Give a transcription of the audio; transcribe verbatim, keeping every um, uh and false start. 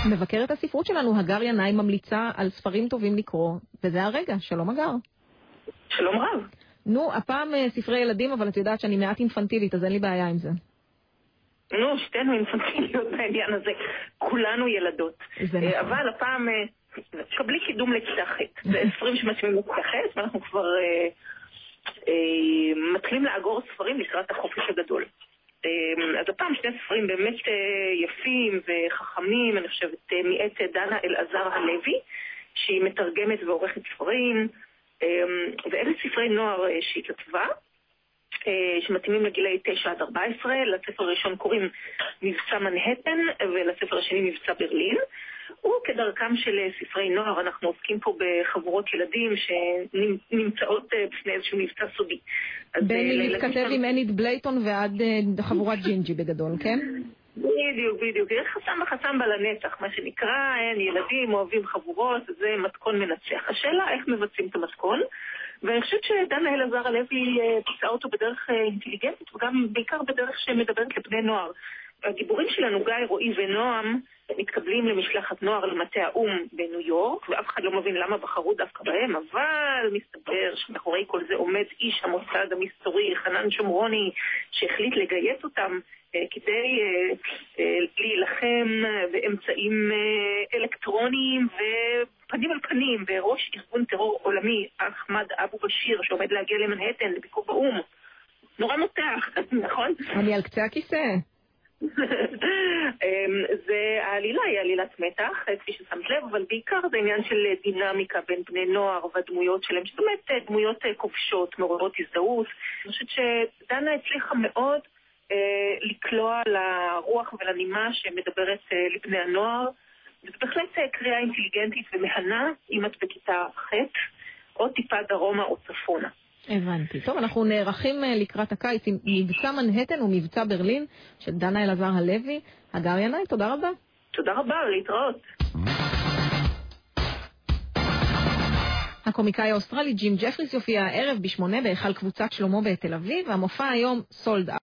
מבקרת הספרות שלנו, הגר ינאי, ממליצה על ספרים טובים לקרוא, וזה הרגע. שלום הגר. שלום רב. נו, הפעם ספרי ילדים, אבל את יודעת שאני מעט אינפנטילית, אז אין לי בעיה עם זה. נו, שתינו אינפנטיליות בעניין הזה. כולנו ילדות. זה נכון. אבל הפעם, קבלי קידום לכיתה ח'. זה ספרים שמתאימים לכיתה ח', ואנחנו כבר אה, אה, מתחילים לאגור ספרים לקראת החופש הגדול. אז הפעם שני ספרים באמת יפים וחכמים, אני חושבת, מאת דנה אלעזר הלוי, שהיא מתרגמת ועורכת ספרים, ואלה ספרי נוער שהיא כתבה, שמתאימים לגילי תשע עד ארבע עשרה. לספר הראשון קוראים מבצע מנהטן, ולספר השני מבצע ברלין. וכדרכם של ספרי נוער, אנחנו עוסקים פה בחבורות ילדים שנמצאות בפני איזשהו מבצע סודי. בין להתכתב עם אנית בלייטון ועד חבורת ג'ינג'י בגדול, כן? בדיוק, בדיוק. יש חסם וחסם בלנצח, מה שנקרא, אין ילדים אוהבים חבורות, זה מתכון מנצח. השאלה איך מבצעים את המתכון, ואני חושבת שדנה אלעזר הלוי תישאה אותו בדרך אינטליגנטית, וגם בעיקר בדרך שמדברת לבני נוער. הגיבורים שלנו, גיא, רועי ונועם, מתקבלים למשלחת נוער למטה האום בניו יורק, ואף אחד לא מבין למה בחרו דווקא בהם, אבל מסתבר שמאחורי כל זה עומד איש המוסד המסתורי, חנן שומרוני, שהחליט לגייס אותם כדי להילחם באמצעים אלקטרוניים ופנים על פנים, וראש ארגון טרור עולמי, אחמד אבו בשיר, שעומד להגיע למנהטן לביקור באום. נורא מותח, נכון? אני על קצה הכיסא. זה העלילה, היא עלילת מתח, כפי ששמת לב, אבל בעיקר זה עניין של דינמיקה בין בני נוער והדמויות שלהם, שזאת אומרת דמויות כובשות, מעוררות הזדהות. אני חושבת שדנה הצליחה מאוד לקלוע לרוח ולנימה שמדברת לבני הנוער, וזו בהחלט קריאה אינטליגנטית ומהנה, אם את בכיתה ח' או טיפה דרומה או צפונה. הבנתי. טוב, אנחנו נערכים לקראת הקיץ עם מבצע מנהטן ומבצע ברלין של דנה אלעזר הלוי. הגר ינאי, תודה רבה. תודה רבה, להתראות. הקומיקאי האוסטרלי ג'ים ג'פריס יופיע הערב בשמונה בהיכל קבוצת שלמה בתל אביב, והמופע היום סולד